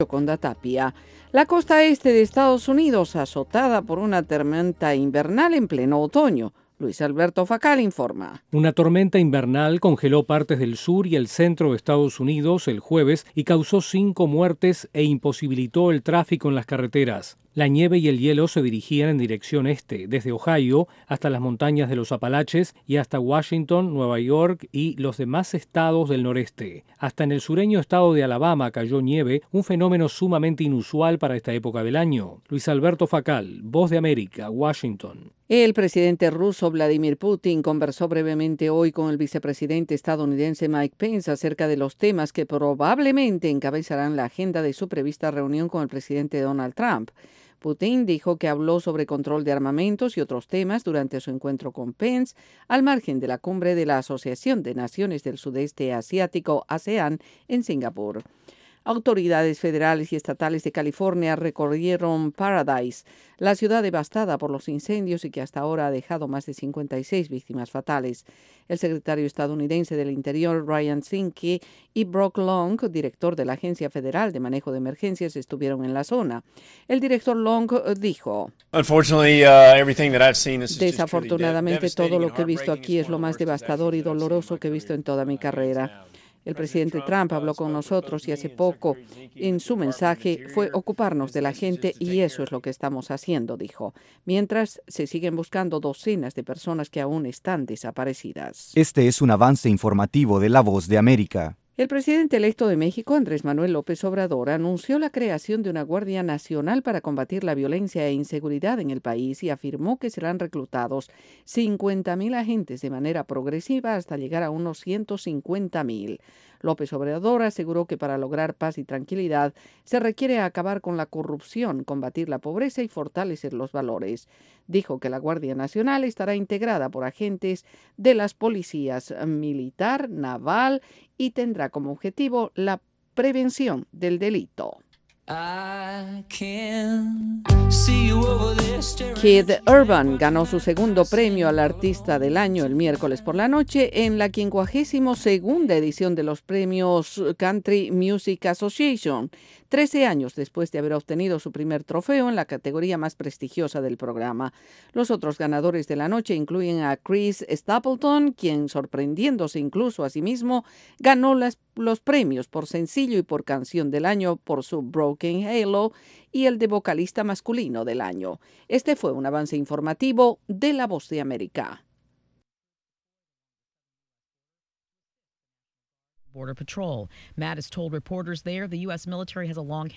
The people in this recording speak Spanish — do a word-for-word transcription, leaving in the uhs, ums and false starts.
Conda Tapia. La costa este de Estados Unidos azotada por una tormenta invernal en pleno otoño. Luis Alberto Facal informa. Una tormenta invernal congeló partes del sur y el centro de Estados Unidos el jueves y causó cinco muertes e imposibilitó el tráfico en las carreteras. La nieve y el hielo se dirigían en dirección este, desde Ohio hasta las montañas de los Apalaches y hasta Washington, Nueva York y los demás estados del noreste. Hasta en el sureño estado de Alabama cayó nieve, un fenómeno sumamente inusual para esta época del año. Luis Alberto Facal, Voz de América, Washington. El presidente ruso Vladimir Putin conversó brevemente hoy con el vicepresidente estadounidense Mike Pence acerca de los temas que probablemente encabezarán la agenda de su prevista reunión con el presidente Donald Trump. Putin dijo que habló sobre control de armamentos y otros temas durante su encuentro con Pence, al margen de la cumbre de la Asociación de Naciones del Sudeste Asiático, ASEAN, en Singapur. Autoridades federales y estatales de California recorrieron Paradise, la ciudad devastada por los incendios y que hasta ahora ha dejado más de cincuenta y seis víctimas fatales. El secretario estadounidense del Interior, Ryan Zinke, y Brock Long, director de la Agencia Federal de Manejo de Emergencias, estuvieron en la zona. El director Long dijo: Desafortunadamente, todo lo que he visto aquí es lo más devastador y doloroso que he visto en toda mi carrera. El presidente Trump habló con nosotros y hace poco en su mensaje fue ocuparnos de la gente y eso es lo que estamos haciendo, dijo. Mientras se siguen buscando docenas de personas que aún están desaparecidas. Este es un avance informativo de La Voz de América. El presidente electo de México, Andrés Manuel López Obrador, anunció la creación de una Guardia Nacional para combatir la violencia e inseguridad en el país y afirmó que serán reclutados cincuenta mil agentes de manera progresiva hasta llegar a unos ciento cincuenta mil. López Obrador aseguró que para lograr paz y tranquilidad se requiere acabar con la corrupción, combatir la pobreza y fortalecer los valores. Dijo que la Guardia Nacional estará integrada por agentes de las policías militar, naval y tendrá como objetivo la prevención del delito. Kid Urban ganó su segundo premio al Artista del Año el miércoles por la noche en la quincuagésima segunda edición de los premios Country Music Association, trece años después de haber obtenido su primer trofeo en la categoría más prestigiosa del programa. Los otros ganadores de la noche incluyen a Chris Stapleton, quien, sorprendiéndose incluso a sí mismo, ganó las, los premios por sencillo y por canción del año por su Broken Halo y el de vocalista masculino del año. Este fue un avance informativo de La Voz de América. Border Patrol. Mattis told reporters there the U S military has a long